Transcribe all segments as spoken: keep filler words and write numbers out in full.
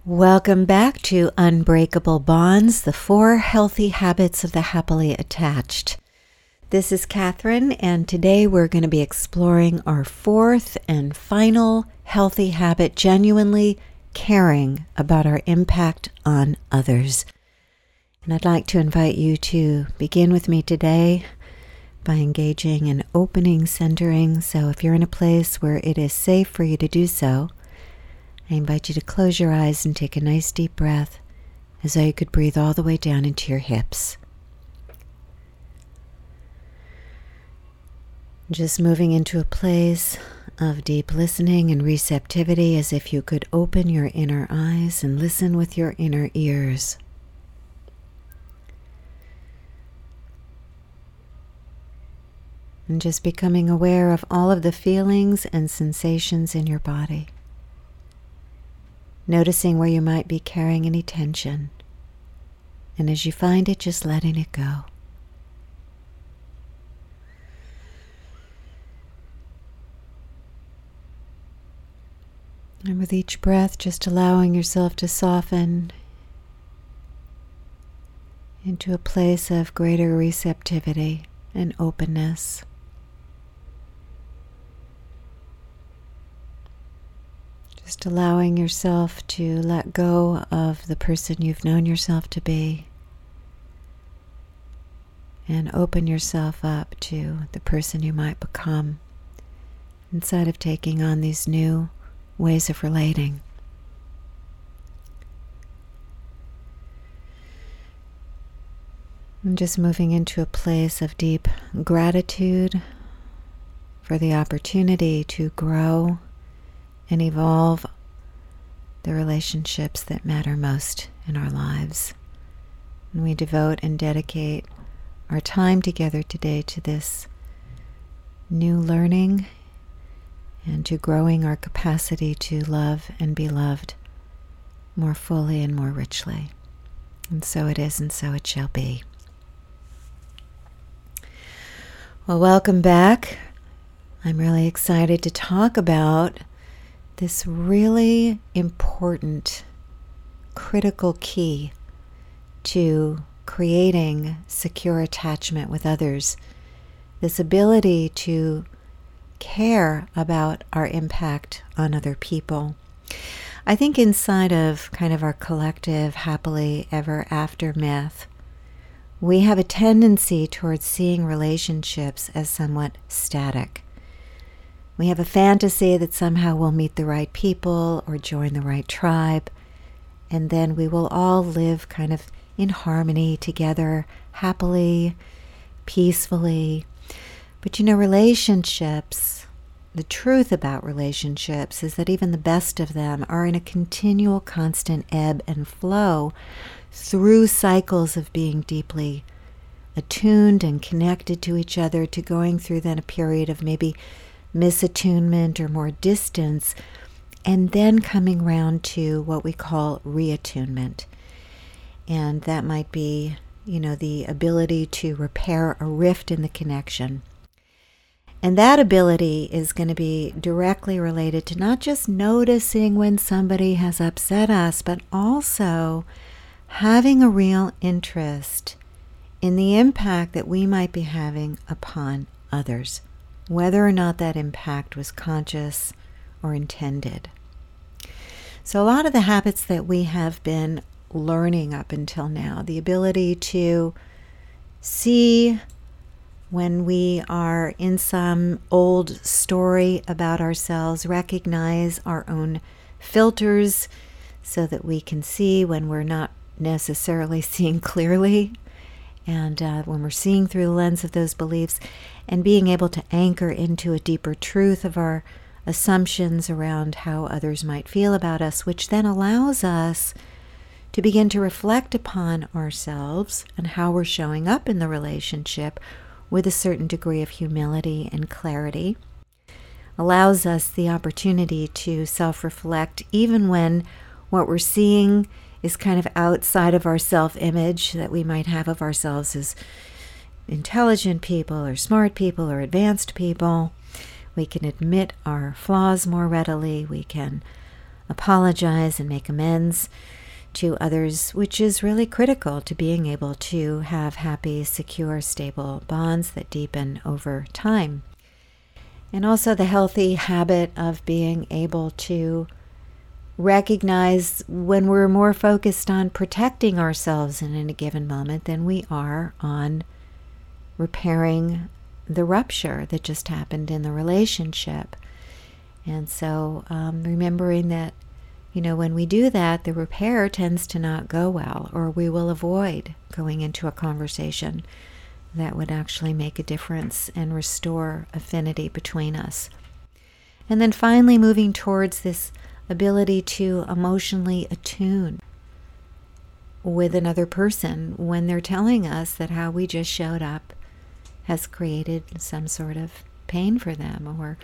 Welcome back to Unbreakable Bonds, the four healthy habits of the happily attached. This is Catherine, and today we're going to be exploring our fourth and final healthy habit, genuinely caring about our impact on others. And I'd like to invite you to begin with me today by engaging in opening centering. So if you're in a place where it is safe for you to do so, I invite you to close your eyes and take a nice deep breath as though you could breathe all the way down into your hips. Just moving into a place of deep listening and receptivity, as if you could open your inner eyes and listen with your inner ears. And just becoming aware of all of the feelings and sensations in your body. Noticing where you might be carrying any tension. And as you find it, just letting it go. And with each breath, just allowing yourself to soften into a place of greater receptivity and openness. Just allowing yourself to let go of the person you've known yourself to be and open yourself up to the person you might become inside of taking on these new ways of relating. And just moving into a place of deep gratitude for the opportunity to grow and evolve the relationships that matter most in our lives. And we devote and dedicate our time together today to this new learning and to growing our capacity to love and be loved more fully and more richly. And so it is, and so it shall be. Well, welcome back. I'm really excited to talk about this really important, critical key to creating secure attachment with others. This ability to care about our impact on other people. I think inside of kind of our collective happily ever after myth, we have a tendency towards seeing relationships as somewhat static. We have a fantasy that somehow we'll meet the right people or join the right tribe, and then we will all live kind of in harmony together, happily, peacefully. But you know, relationships, the truth about relationships is that even the best of them are in a continual, constant ebb and flow through cycles of being deeply attuned and connected to each other, to going through then a period of maybe misattunement or more distance, and then coming round to what we call reattunement. And that might be, you know, the ability to repair a rift in the connection. And that ability is going to be directly related to not just noticing when somebody has upset us, but also having a real interest in the impact that we might be having upon others, whether or not that impact was conscious or intended. So a lot of the habits that we have been learning up until now, the ability to see when we are in some old story about ourselves, recognize our own filters so that we can see when we're not necessarily seeing clearly, and uh, when we're seeing through the lens of those beliefs, and being able to anchor into a deeper truth of our assumptions around how others might feel about us, which then allows us to begin to reflect upon ourselves and how we're showing up in the relationship with a certain degree of humility and clarity. Allows us the opportunity to self-reflect even when what we're seeing is kind of outside of our self-image that we might have of ourselves as intelligent people or smart people or advanced people. We can admit our flaws more readily. We can apologize and make amends to others, which is really critical to being able to have happy, secure, stable bonds that deepen over time. And also the healthy habit of being able to recognize when we're more focused on protecting ourselves in a given moment than we are on repairing the rupture that just happened in the relationship. And so um, remembering that, you know, when we do that, the repair tends to not go well, or we will avoid going into a conversation that would actually make a difference and restore affinity between us. And then finally moving towards this ability to emotionally attune with another person when they're telling us that how we just showed up has created some sort of pain for them or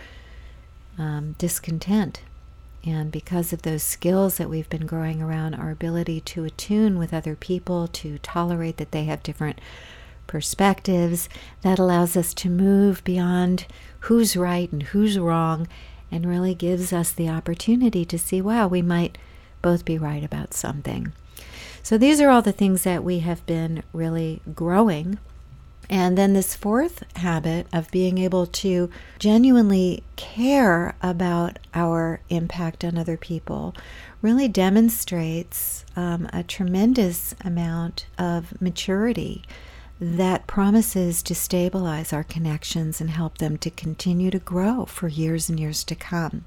um, discontent. And because of those skills that we've been growing around, our ability to attune with other people, to tolerate that they have different perspectives, that allows us to move beyond who's right and who's wrong, and really gives us the opportunity to see, wow, we might both be right about something. So these are all the things that we have been really growing. And then this fourth habit of being able to genuinely care about our impact on other people really demonstrates um, a tremendous amount of maturity that promises to stabilize our connections and help them to continue to grow for years and years to come.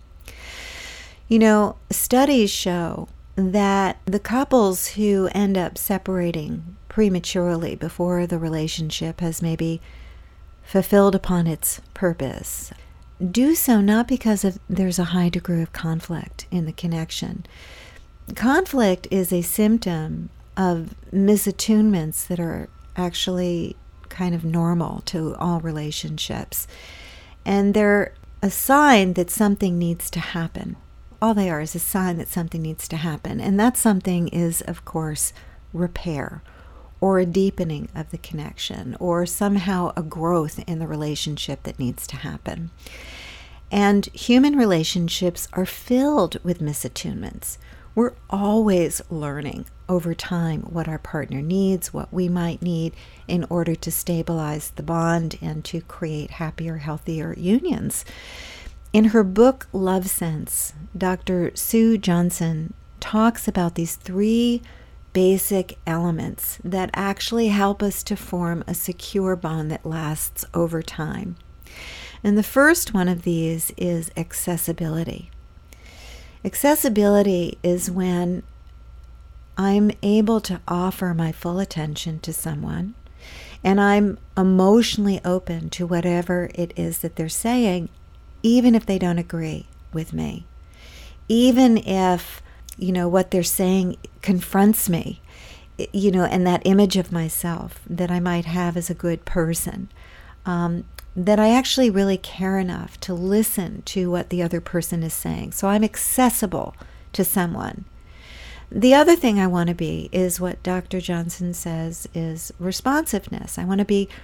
You know, studies show that the couples who end up separating prematurely before the relationship has maybe fulfilled upon its purpose do so not because of there's a high degree of conflict in the connection. Conflict is a symptom of misattunements that are actually kind of normal to all relationships. And they're a sign that something needs to happen. All they are is a sign that something needs to happen. And that something is, of course, repair or a deepening of the connection or somehow a growth in the relationship that needs to happen. And human relationships are filled with misattunements. We're always learning over time what our partner needs, what we might need in order to stabilize the bond and to create happier, healthier unions. In her book, Love Sense, Doctor Sue Johnson talks about these three basic elements that actually help us to form a secure bond that lasts over time. And the first one of these is accessibility. Accessibility is when I'm able to offer my full attention to someone and I'm emotionally open to whatever it is that they're saying, even if they don't agree with me. Even if, you know, what they're saying confronts me, you know, and that image of myself that I might have as a good person, um, that I actually really care enough to listen to what the other person is saying. So I'm accessible to someone. The other thing I want to be is what Doctor Johnson says is responsiveness. I want to be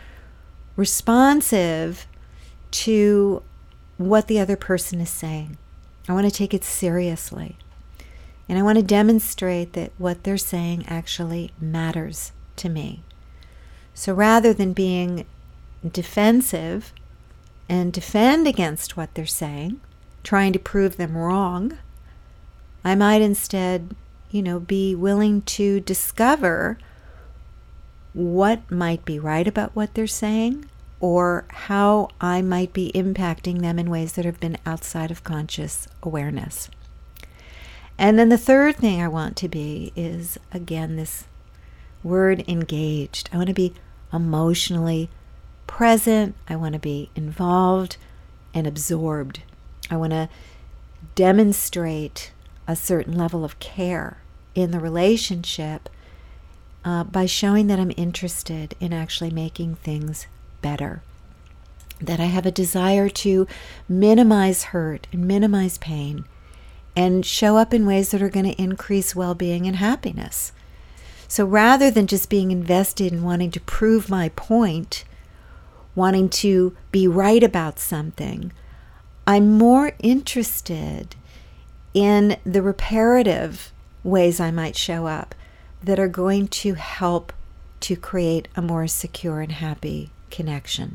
responsive to what the other person is saying. I want to take it seriously. And I want to demonstrate that what they're saying actually matters to me. So rather than being defensive and defend against what they're saying, trying to prove them wrong, I might instead, you know, be willing to discover what might be right about what they're saying or how I might be impacting them in ways that have been outside of conscious awareness. And then the third thing I want to be is, again, this word engaged. I want to be emotionally present. I want to be involved and absorbed. I want to demonstrate a certain level of care in the relationship uh, by showing that I'm interested in actually making things better. That I have a desire to minimize hurt and minimize pain and show up in ways that are going to increase well-being and happiness. So rather than just being invested in wanting to prove my point, wanting to be right about something, I'm more interested in the reparative ways I might show up that are going to help to create a more secure and happy connection.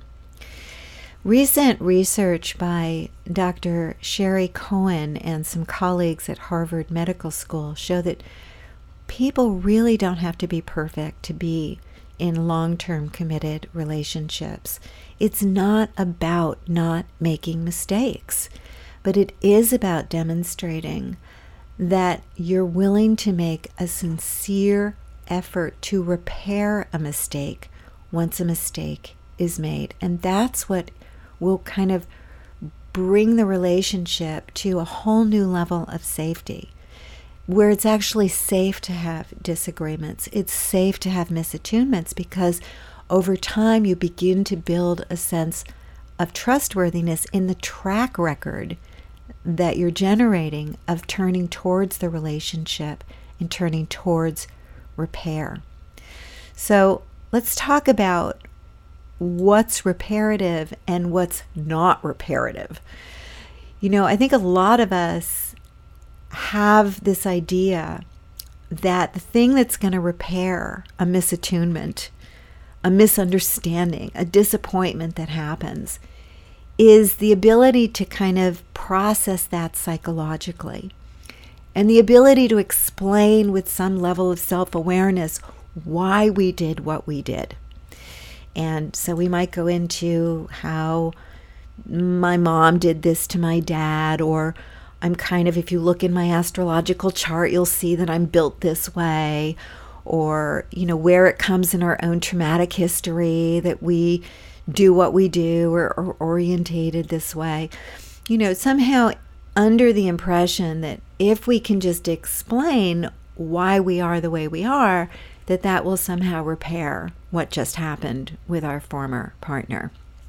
Recent research by Doctor Sherry Cohen and some colleagues at Harvard Medical School show that people really don't have to be perfect to be in long-term committed relationships. It's not about not making mistakes, but it is about demonstrating that you're willing to make a sincere effort to repair a mistake once a mistake is made. And that's what will kind of bring the relationship to a whole new level of safety, where it's actually safe to have disagreements. It's safe to have misattunements, because over time you begin to build a sense of trustworthiness in the track record that you're generating of turning towards the relationship and turning towards repair. So let's talk about what's reparative and what's not reparative. You know, I think a lot of us have this idea that the thing that's going to repair a misattunement, a misunderstanding, a disappointment that happens is the ability to kind of process that psychologically, and the ability to explain with some level of self-awareness why we did what we did. And so we might go into how my mom did this to my dad, or I'm kind of, if you look in my astrological chart, you'll see that I'm built this way, or, you know, where it comes in our own traumatic history that we do what we do, or, or orientated this way. You know, somehow under the impression that if we can just explain why we are the way we are, that that will somehow repair what just happened with our former partner.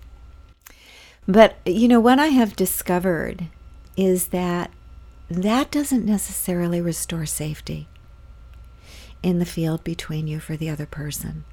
But, you know, what I have discovered is that that doesn't necessarily restore safety in the field between you for the other person.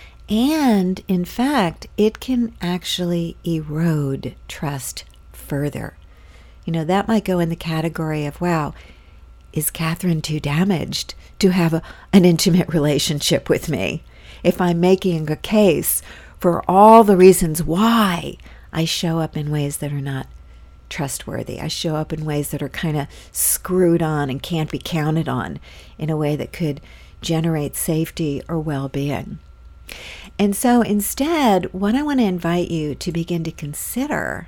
And in fact, it can actually erode trust further. You know, that might go in the category of, wow, is Catherine too damaged to have a, an intimate relationship with me? If I'm making a case for all the reasons why I show up in ways that are not trustworthy, I show up in ways that are kind of screwed on and can't be counted on in a way that could generate safety or well-being. And so instead, what I want to invite you to begin to consider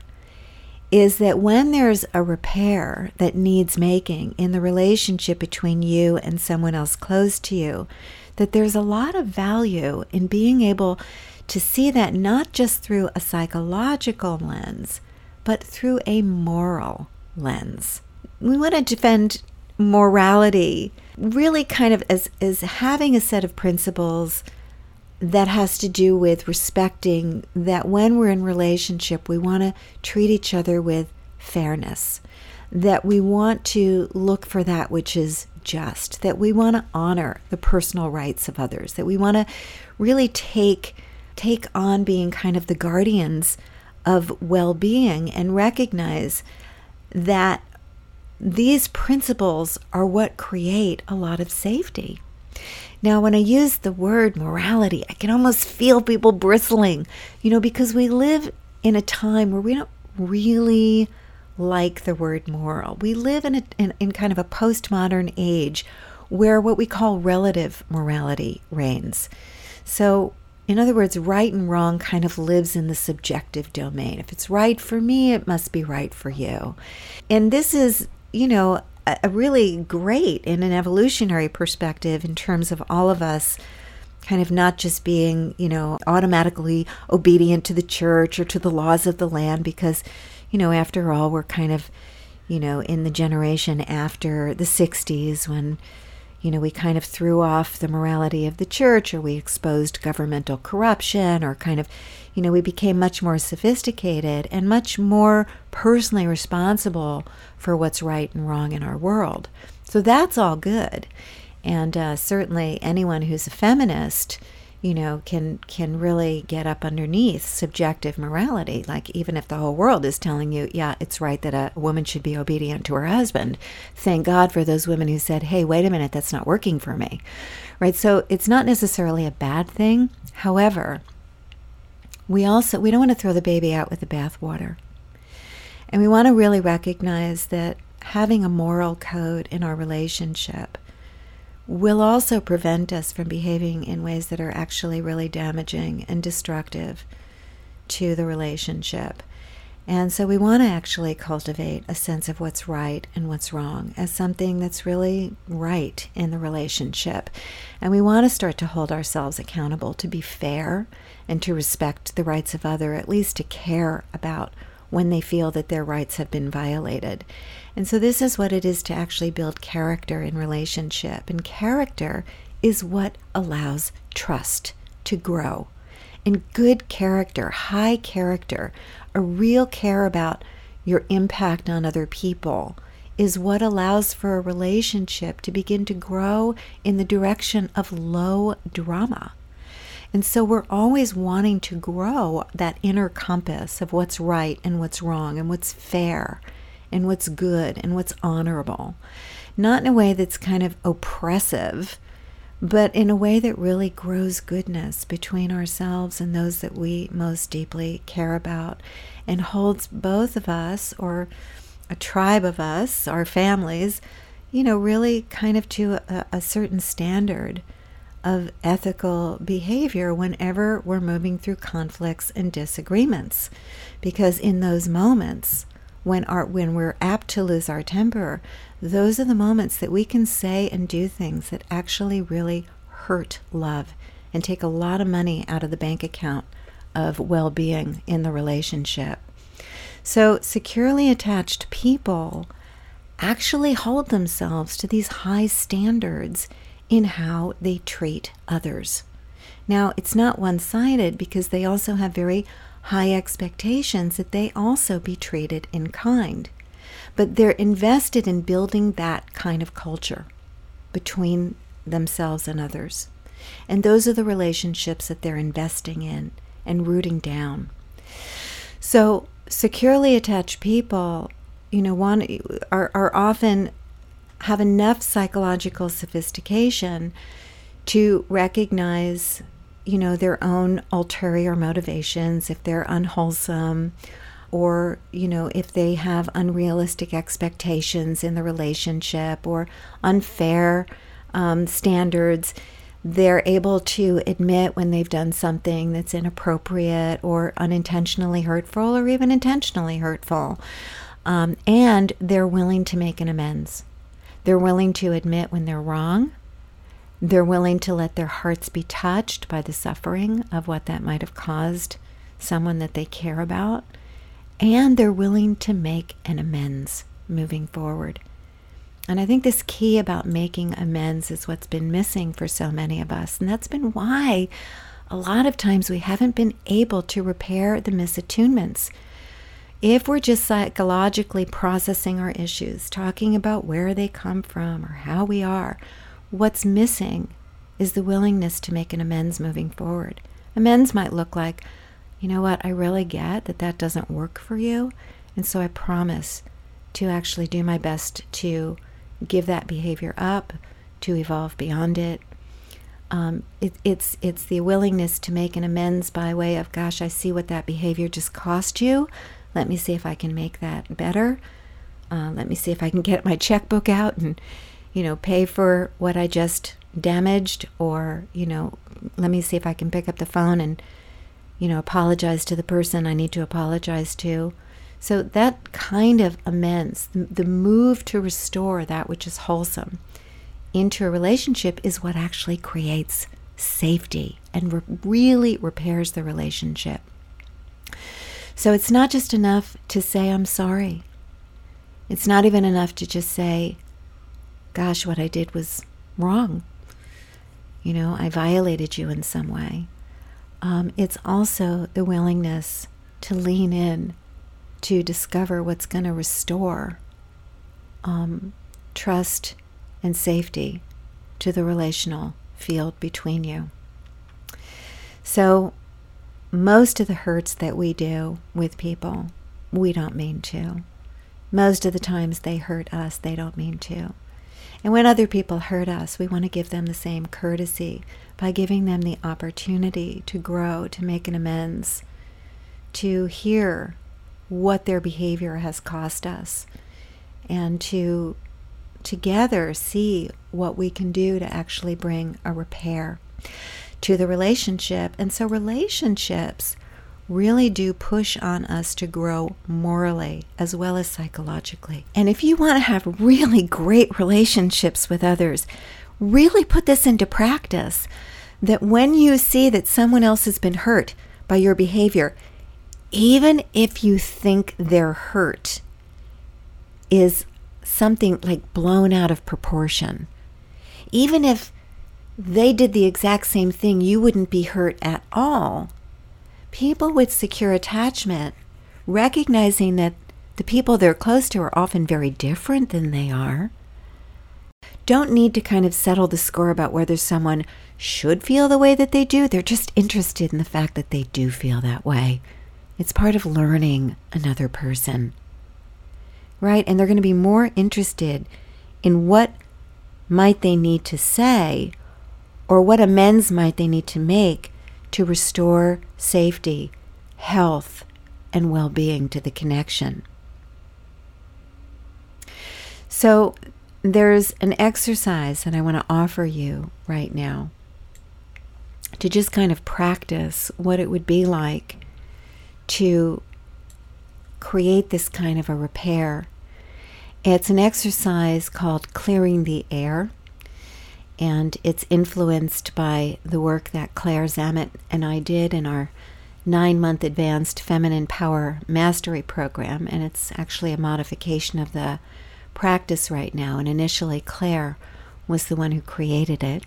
is that when there's a repair that needs making in the relationship between you and someone else close to you, that there's a lot of value in being able to see that not just through a psychological lens, but through a moral lens. We want to defend morality really kind of as, as having a set of principles that has to do with respecting that when we're in relationship, we want to treat each other with fairness, that we want to look for that which is just, that we want to honor the personal rights of others, that we want to really take take on being kind of the guardians of well-being and recognize that these principles are what create a lot of safety. Now, when I use the word morality, I can almost feel people bristling, you know, because we live in a time where we don't really like the word moral. We live in, a, in, in kind of a postmodern age where what we call relative morality reigns. So, in other words, right and wrong kind of lives in the subjective domain. If it's right for me, it must be right for you. And this is, you know, a really great in an evolutionary perspective in terms of all of us kind of not just being, you know, automatically obedient to the church or to the laws of the land because, you know, after all, we're kind of, you know, in the generation after the sixties when, you know, we kind of threw off the morality of the church, or we exposed governmental corruption, or kind of, you know, we became much more sophisticated and much more personally responsible for what's right and wrong in our world. So that's all good. And uh, certainly anyone who's a feminist, you know, can can really get up underneath subjective morality. Like, even if the whole world is telling you, yeah, it's right that a woman should be obedient to her husband, thank God for those women who said, hey, wait a minute, that's not working for me, right? So it's not necessarily a bad thing. However, we also, we don't want to throw the baby out with the bathwater. And we want to really recognize that having a moral code in our relationship will also prevent us from behaving in ways that are actually really damaging and destructive to the relationship. And so we want to actually cultivate a sense of what's right and what's wrong as something that's really right in the relationship. And we want to start to hold ourselves accountable to be fair and to respect the rights of others, at least to care about when they feel that their rights have been violated. And so this is what it is to actually build character in relationship. And character is what allows trust to grow. And good character, high character, a real care about your impact on other people is what allows for a relationship to begin to grow in the direction of low drama. And so we're always wanting to grow that inner compass of what's right and what's wrong and what's fair and what's good and what's honorable. Not in a way that's kind of oppressive, but in a way that really grows goodness between ourselves and those that we most deeply care about, and holds both of us, or a tribe of us, our families, you know, really kind of to a, a certain standard of ethical behavior whenever we're moving through conflicts and disagreements. Because in those moments, when our when we're apt to lose our temper, those are the moments that we can say and do things that actually really hurt love and take a lot of money out of the bank account of well-being in the relationship. So securely attached people actually hold themselves to these high standards in how they treat others. Now, it's not one-sided, because they also have very high expectations that they also be treated in kind. But they're invested in building that kind of culture between themselves and others. And those are the relationships that they're investing in and rooting down. So securely attached people, you know, want, are, are often have enough psychological sophistication to recognize, you know, their own ulterior motivations, if they're unwholesome, or, you know, if they have unrealistic expectations in the relationship or unfair um, standards. They're able to admit when they've done something that's inappropriate or unintentionally hurtful or even intentionally hurtful. Um, and they're willing to make an amends. They're willing to admit when they're wrong. They're willing to let their hearts be touched by the suffering of what that might have caused someone that they care about. And they're willing to make an amends moving forward. And I think this key about making amends is what's been missing for so many of us. And that's been why a lot of times we haven't been able to repair the misattunements. If we're just psychologically processing our issues, talking about where they come from or how we are, what's missing is the willingness to make an amends moving forward. Amends might look like, you know what, I really get that that doesn't work for you, and so I promise to actually do my best to give that behavior up, to evolve beyond it. Um, it it's it's the willingness to make an amends by way of, gosh, I see what that behavior just cost you. Let me see if I can make that better. Uh, let me see if I can get my checkbook out and, you know, pay for what I just damaged, or, you know, let me see if I can pick up the phone and, you know, apologize to the person I need to apologize to. So that kind of amends, the, the move to restore that which is wholesome into a relationship, is what actually creates safety and re- really repairs the relationship. So it's not just enough to say, I'm sorry. It's not even enough to just say, gosh, what I did was wrong. You know, I violated you in some way. Um, it's also the willingness to lean in to discover what's going to restore um, trust and safety to the relational field between you. So most of the hurts that we do with people, we don't mean to. Most of the times they hurt us, they don't mean to. And when other people hurt us, we want to give them the same courtesy by giving them the opportunity to grow, to make an amends, to hear what their behavior has cost us, and to together see what we can do to actually bring a repair to the relationship. And so relationships really do push on us to grow morally as well as psychologically. And if you want to have really great relationships with others, really put this into practice, that when you see that someone else has been hurt by your behavior, even if you think their hurt is something like blown out of proportion, even if they did the exact same thing, you wouldn't be hurt at all. People with secure attachment, recognizing that the people they're close to are often very different than they are, don't need to kind of settle the score about whether someone should feel the way that they do. They're just interested in the fact that they do feel that way. It's part of learning another person, right? And they're going to be more interested in what might they need to say, or what amends might they need to make to restore safety, health, and well-being to the connection. So there's an exercise that I want to offer you right now to just kind of practice what it would be like to create this kind of a repair. It's an exercise called Clearing the Air, and it's influenced by the work that Claire Zammit and I did in our nine-month advanced feminine power mastery program, and it's actually a modification of the practice right now. And initially Claire was the one who created it.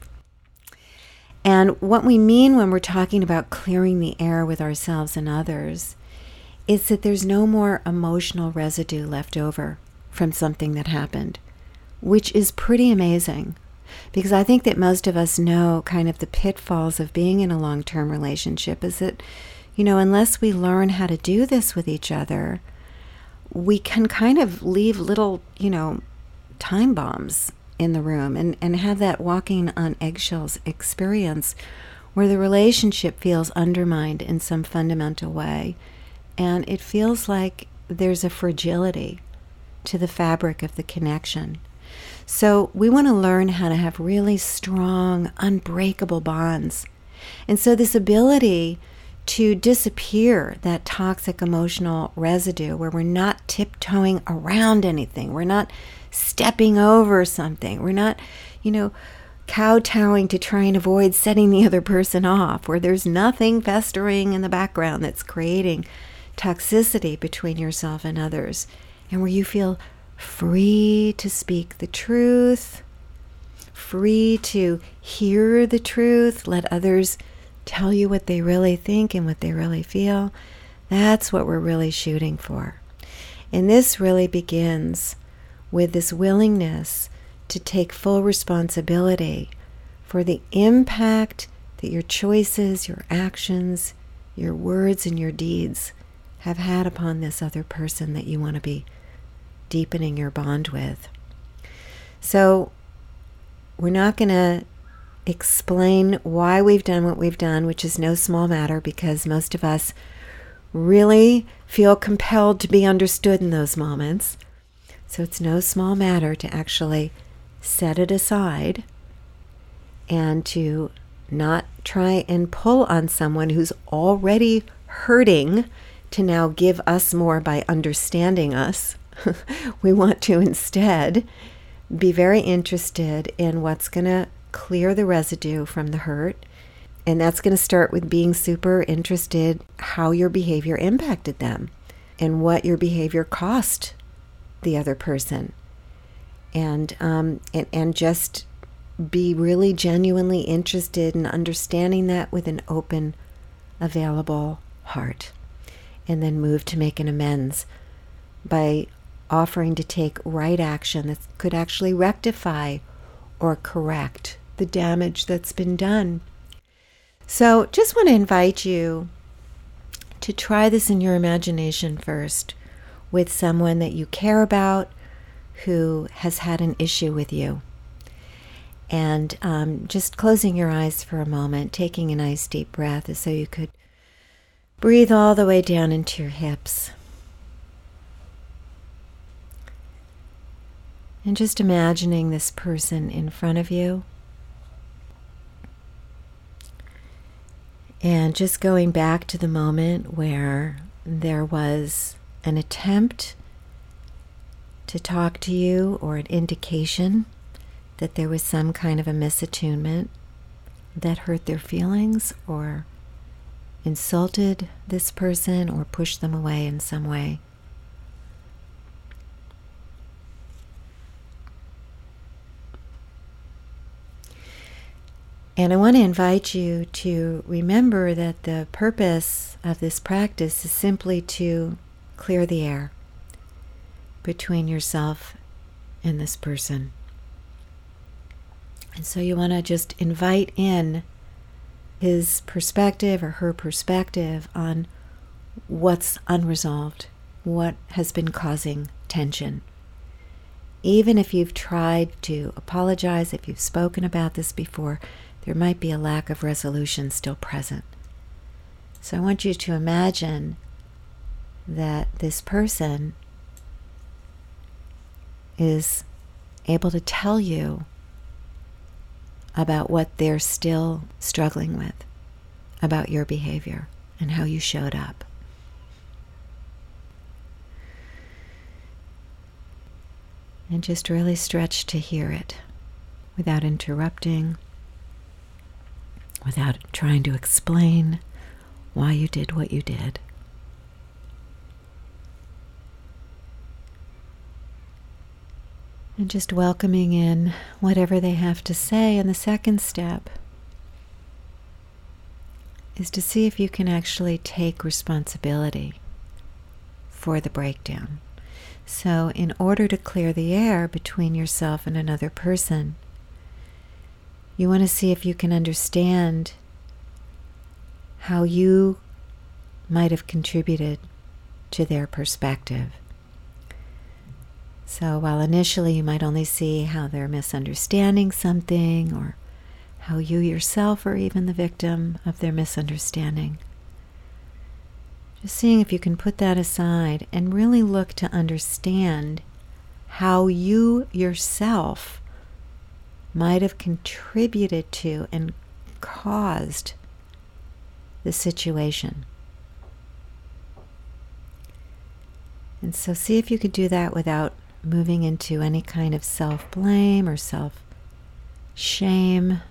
And what we mean when we're talking about clearing the air with ourselves and others is that there's no more emotional residue left over from something that happened, which is pretty amazing. Because I think that most of us know kind of the pitfalls of being in a long-term relationship is that, you know, unless we learn how to do this with each other, we can kind of leave little, you know, time bombs in the room and, and have that walking on eggshells experience where the relationship feels undermined in some fundamental way. And it feels like there's a fragility to the fabric of the connection. So we want to learn how to have really strong, unbreakable bonds. And so this ability to disappear that toxic emotional residue where we're not tiptoeing around anything, we're not stepping over something, we're not, you know, kowtowing to try and avoid setting the other person off, where there's nothing festering in the background that's creating toxicity between yourself and others, and where you feel free to speak the truth, free to hear the truth, let others tell you what they really think and what they really feel. That's what we're really shooting for. And this really begins with this willingness to take full responsibility for the impact that your choices, your actions, your words, and your deeds have had upon this other person that you want to be deepening your bond with. So we're not going to explain why we've done what we've done, which is no small matter because most of us really feel compelled to be understood in those moments. So it's no small matter to actually set it aside and to not try and pull on someone who's already hurting to now give us more by understanding us. We want to instead be very interested in what's going to clear the residue from the hurt. And that's going to start with being super interested how your behavior impacted them and what your behavior cost the other person. And, um, and, and just be really genuinely interested in understanding that with an open, available heart. And then move to make an amends by offering to take right action that could actually rectify or correct the damage that's been done. So just want to invite you to try this in your imagination first with someone that you care about who has had an issue with you. And um, just closing your eyes for a moment, taking a nice deep breath as though you could breathe all the way down into your hips. And just imagining this person in front of you. And just going back to the moment where there was an attempt to talk to you or an indication that there was some kind of a misattunement that hurt their feelings or insulted this person or pushed them away in some way. And I want to invite you to remember that the purpose of this practice is simply to clear the air between yourself and this person. And so you want to just invite in his perspective or her perspective on what's unresolved, what has been causing tension. Even if you've tried to apologize, if you've spoken about this before, there might be a lack of resolution still present. So I want you to imagine that this person is able to tell you about what they're still struggling with, about your behavior and how you showed up. And just really stretch to hear it without interrupting, without trying to explain why you did what you did. And just welcoming in whatever they have to say. And the second step is to see if you can actually take responsibility for the breakdown. So in order to clear the air between yourself and another person, you want to see if you can understand how you might have contributed to their perspective. So while initially you might only see how they're misunderstanding something or how you yourself are even the victim of their misunderstanding, just seeing if you can put that aside and really look to understand how you yourself might have contributed to and caused the situation. And so see if you could do that without moving into any kind of self-blame or self-shame.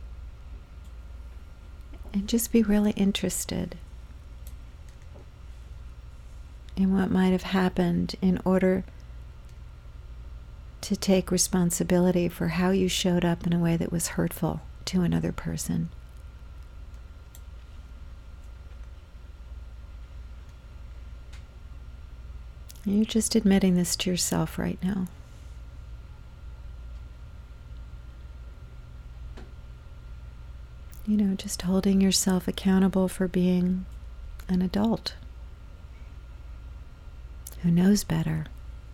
And just be really interested in what might have happened in order to take responsibility for how you showed up in a way that was hurtful to another person. You're just admitting this to yourself right now. You know, just holding yourself accountable for being an adult who knows better.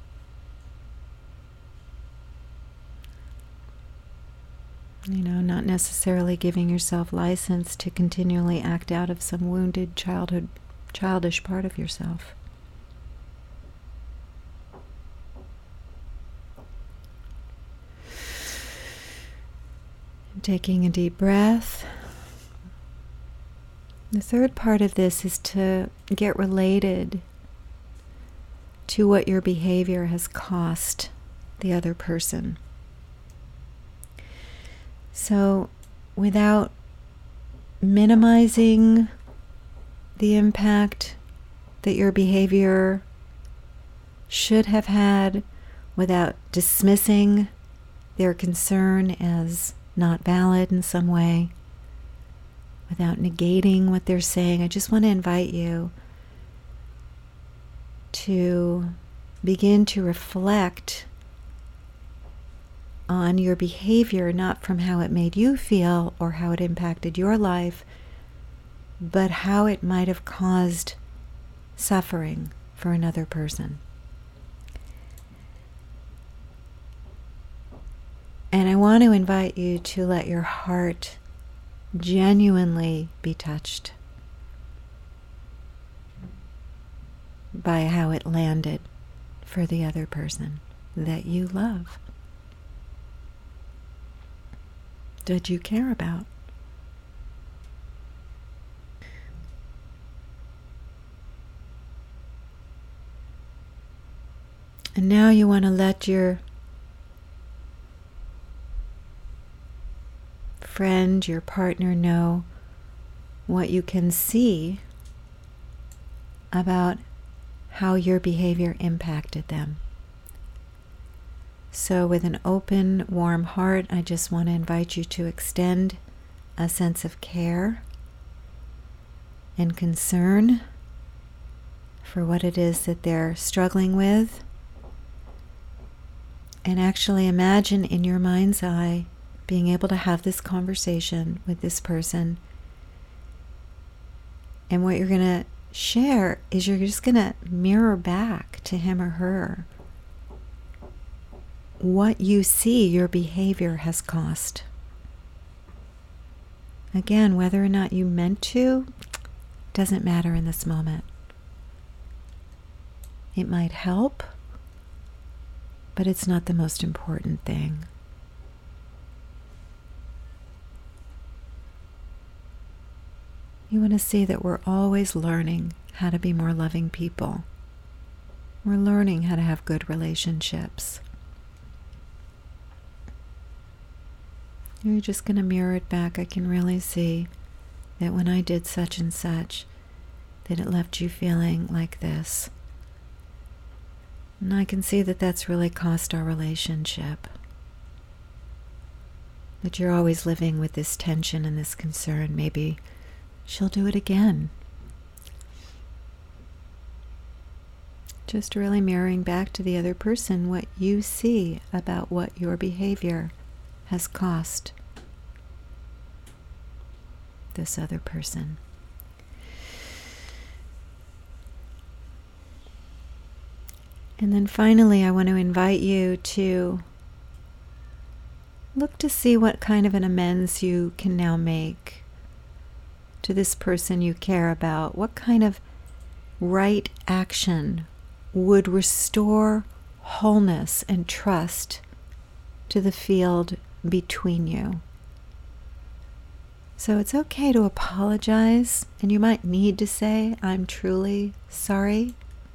You know, not necessarily giving yourself license to continually act out of some wounded childhood, childish part of yourself. Taking a deep breath. The third part of this is to get related to what your behavior has cost the other person. So, without minimizing the impact that your behavior should have had, without dismissing their concern as not valid in some way, without negating what they're saying, I just want to invite you to begin to reflect on your behavior, not from how it made you feel or how it impacted your life, but how it might have caused suffering for another person. And I want to invite you to let your heart genuinely be touched by how it landed for the other person that you love, that you care about. And now you want to let your friend, your partner know what you can see about how your behavior impacted them. So with an open, warm heart, I just want to invite you to extend a sense of care and concern for what it is that they're struggling with. And actually imagine in your mind's eye being able to have this conversation with this person. And what you're going to share is you're just going to mirror back to him or her what you see your behavior has cost. Again, whether or not you meant to doesn't matter in this moment. It might help, but it's not the most important thing. You want to see that we're always learning how to be more loving people. We're learning how to have good relationships. You're just going to mirror it back. I can really see that when I did such and such, that it left you feeling like this. And I can see that that's really cost our relationship. That you're always living with this tension and this concern. Maybe she'll do it again. Just really mirroring back to the other person what you see about what your behavior has cost this other person. And then finally, I want to invite you to look to see what kind of an amends you can now make to this person you care about. What kind of right action would restore wholeness and trust to the field between you? So it's okay to apologize, and you might need to say, "I'm truly sorry."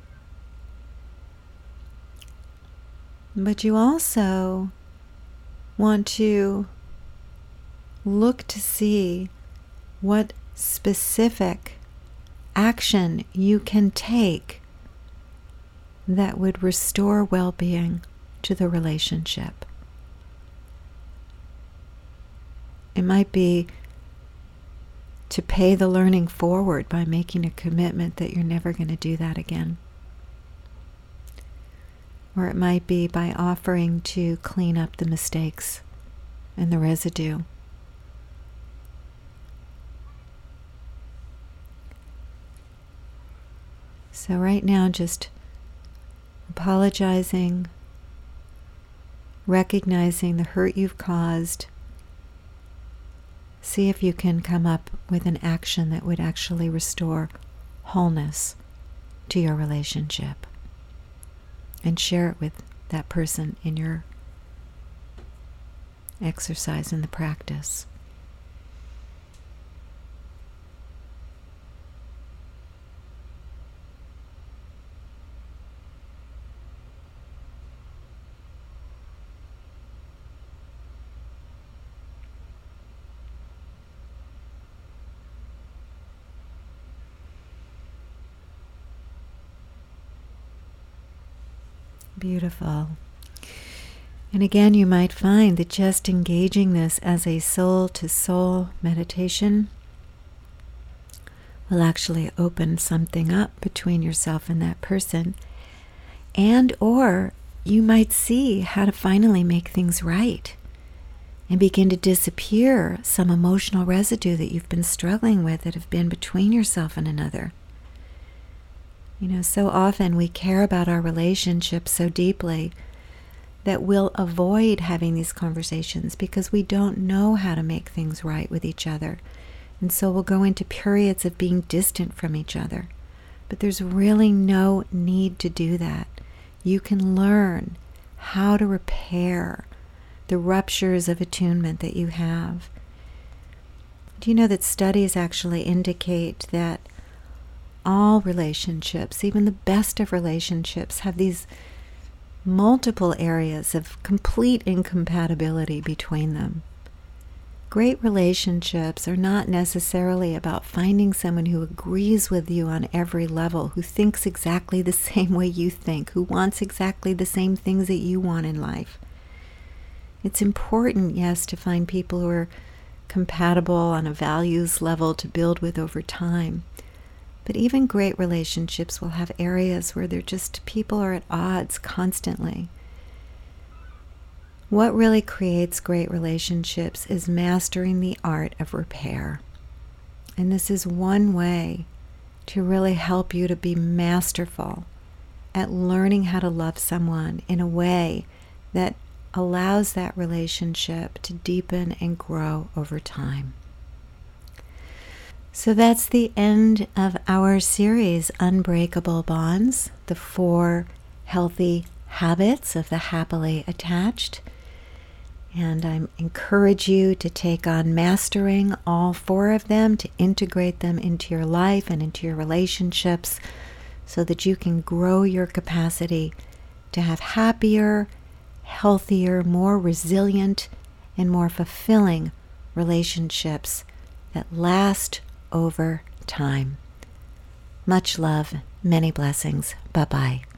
But you also want to look to see what specific action you can take that would restore well-being to the relationship. It might be to pay the learning forward by making a commitment that you're never going to do that again. Or it might be by offering to clean up the mistakes and the residue. So right now, just apologizing, recognizing the hurt you've caused. See if you can come up with an action that would actually restore wholeness to your relationship. And share it with that person in your exercise in the practice. Beautiful. And again, you might find that just engaging this as a soul-to-soul meditation will actually open something up between yourself and that person. And or you might see how to finally make things right. and begin to disappear some emotional residue that you've been struggling with that have been between yourself and another. You know, so often we care about our relationships so deeply that we'll avoid having these conversations because we don't know how to make things right with each other. And so we'll go into periods of being distant from each other. But there's really no need to do that. You can learn how to repair the ruptures of attunement that you have. Do you know that studies actually indicate that all relationships, even the best of relationships, have these multiple areas of complete incompatibility between them? Great relationships are not necessarily about finding someone who agrees with you on every level, who thinks exactly the same way you think, who wants exactly the same things that you want in life. It's important, yes, to find people who are compatible on a values level to build with over time. But even great relationships will have areas where they're just, people are at odds constantly. What really creates great relationships is mastering the art of repair. And this is one way to really help you to be masterful at learning how to love someone in a way that allows that relationship to deepen and grow over time. So that's the end of our series, Unbreakable Bonds, the four healthy habits of the happily attached. And I encourage you to take on mastering all four of them, to integrate them into your life and into your relationships so that you can grow your capacity to have happier, healthier, more resilient, and more fulfilling relationships that last over time. Much love, many blessings. Bye-bye.